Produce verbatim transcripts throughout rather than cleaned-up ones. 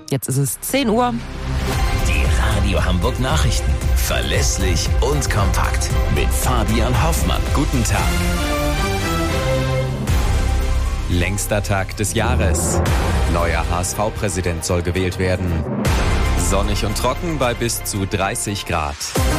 Jetzt ist es zehn Uhr. Die Radio Hamburg Nachrichten. Verlässlich und kompakt. Mit Fabian Hoffmann. Guten Tag. Längster Tag des Jahres. Neuer H S V-Präsident soll gewählt werden. Sonnig und trocken bei bis zu dreißig Grad.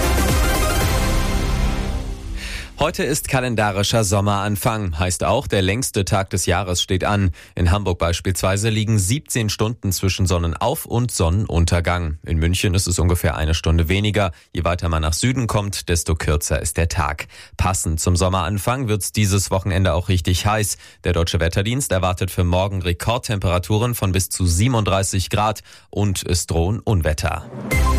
Heute ist kalendarischer Sommeranfang, heißt auch, der längste Tag des Jahres steht an. In Hamburg beispielsweise liegen siebzehn Stunden zwischen Sonnenauf- und Sonnenuntergang. In München ist es ungefähr eine Stunde weniger. Je weiter man nach Süden kommt, desto kürzer ist der Tag. Passend zum Sommeranfang wird's dieses Wochenende auch richtig heiß. Der Deutsche Wetterdienst erwartet für morgen Rekordtemperaturen von bis zu siebenunddreißig Grad und es drohen Unwetter.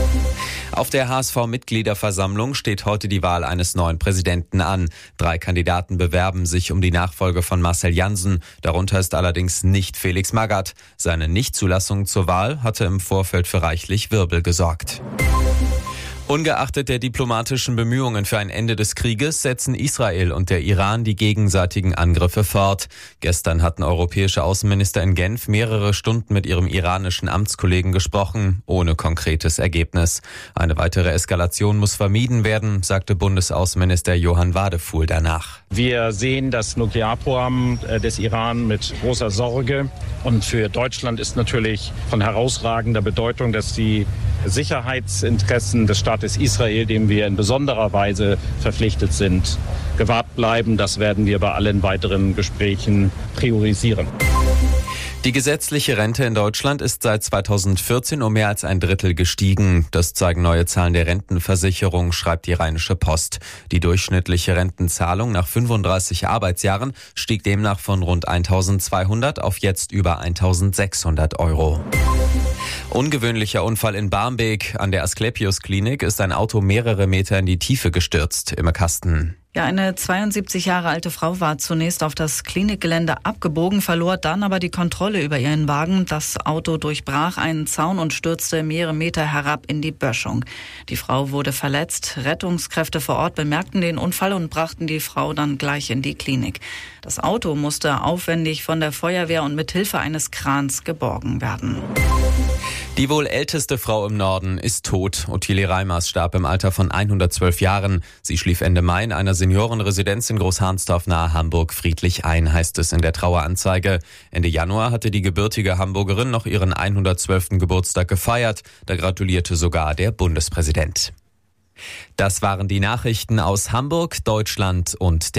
Auf der H S V-Mitgliederversammlung steht heute die Wahl eines neuen Präsidenten an. Drei Kandidaten bewerben sich um die Nachfolge von Marcel Jansen. Darunter ist allerdings nicht Felix Magath. Seine Nichtzulassung zur Wahl hatte im Vorfeld für reichlich Wirbel gesorgt. Ungeachtet der diplomatischen Bemühungen für ein Ende des Krieges setzen Israel und der Iran die gegenseitigen Angriffe fort. Gestern hatten europäische Außenminister in Genf mehrere Stunden mit ihrem iranischen Amtskollegen gesprochen, ohne konkretes Ergebnis. Eine weitere Eskalation muss vermieden werden, sagte Bundesaußenminister Johann Wadefuhl danach. Wir sehen das Nuklearprogramm des Iran mit großer Sorge. Und für Deutschland ist natürlich von herausragender Bedeutung, dass die Sicherheitsinteressen des Staates Israel, dem wir in besonderer Weise verpflichtet sind, gewahrt bleiben. Das werden wir bei allen weiteren Gesprächen priorisieren. Die gesetzliche Rente in Deutschland ist seit zweitausendvierzehn um mehr als ein Drittel gestiegen. Das zeigen neue Zahlen der Rentenversicherung, schreibt die Rheinische Post. Die durchschnittliche Rentenzahlung nach fünfunddreißig Arbeitsjahren stieg demnach von rund eintausendzweihundert auf jetzt über eintausendsechshundert Euro. Ungewöhnlicher Unfall in Barmbek. An der Asklepios-Klinik ist ein Auto mehrere Meter in die Tiefe gestürzt. Imme Kasten. Ja, eine zweiundsiebzig Jahre alte Frau war zunächst auf das Klinikgelände abgebogen, verlor dann aber die Kontrolle über ihren Wagen. Das Auto durchbrach einen Zaun und stürzte mehrere Meter herab in die Böschung. Die Frau wurde verletzt. Rettungskräfte vor Ort bemerkten den Unfall und brachten die Frau dann gleich in die Klinik. Das Auto musste aufwendig von der Feuerwehr und mit Hilfe eines Krans geborgen werden. Die wohl älteste Frau im Norden ist tot. Ottilie Reimers starb im Alter von hundertzwölf Jahren. Sie schlief Ende Mai in einer Seniorenresidenz in Großharnsdorf nahe Hamburg friedlich ein, heißt es in der Traueranzeige. Ende Januar hatte die gebürtige Hamburgerin noch ihren hundertzwölften Geburtstag gefeiert. Da gratulierte sogar der Bundespräsident. Das waren die Nachrichten aus Hamburg, Deutschland und der